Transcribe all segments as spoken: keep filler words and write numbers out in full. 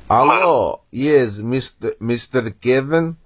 Hello, yes, Mister Mister Kevin.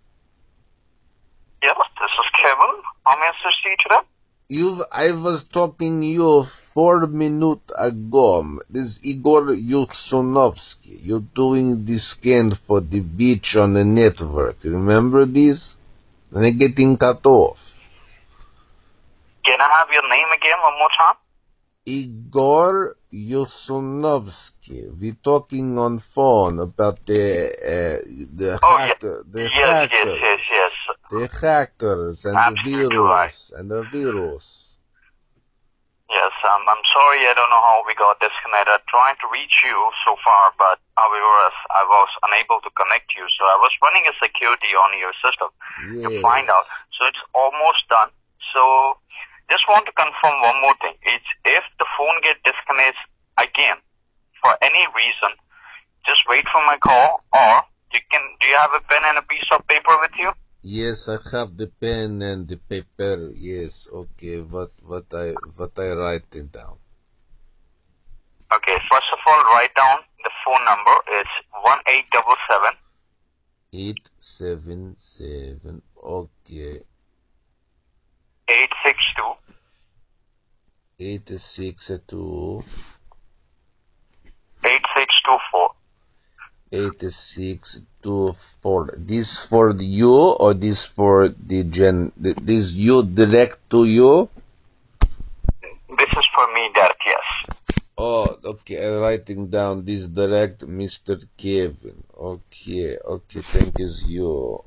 Yes, this is Kevin. How may I assist you today? You, I was talking to you four minutes ago. This is Igor Yursunovsky. You're doing the scan for the beach on the network. Remember this? And I'm getting cut off. Can I have your name again one more time? Igor Yursunovsky. We're talking on phone about the uh, the Oh, hacker, yeah. the Yes, yes, hackers, yes, yes. the hackers, and the Absolutely right. virus, and the virus. Yes, um, I'm sorry, I don't know how we got disconnected. I'm trying to reach you so far, but however, I was unable to connect you. So I was running a security on your system Yes. to find out. So it's almost done. So just want to confirm one more thing. It's if the phone gets disconnected again for any reason, just wait for my call, or you can. Do you have a pen and a piece of paper with you? Yes, I have the pen and the paper. Yes, okay. What what I what I write it down? Okay. First of all, write down the phone number. It's one eight seven seven. Eight seven seven. Okay. Eight six two. Eight six two. Eight six two four. Eight six two four. This for you or this for the gen? This you direct to you? This is for me, Derek. Yes. Oh, okay. I'm writing down this direct, Mister Kevin. Okay, okay. Thank you.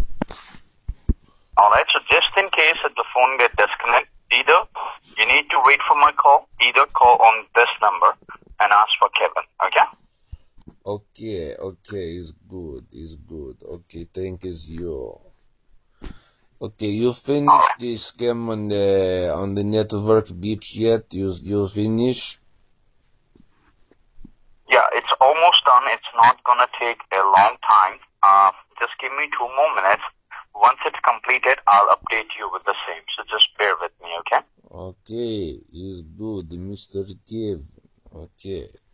All right. So just in case if the phone gets disconnected, either you need to wait for my call, either call on this number and ask for Kevin. Okay. Okay, okay, it's good, it's good. Okay, thank you. Okay, you finished Right. the scam on the on the network beach yet? You you finish? Yeah, it's almost done. It's not gonna take a long time. Uh, just give me two more minutes. Once it's completed, I'll update you with the same. So just bear with me, okay? Okay, it's good, Mister Kevin. Okay.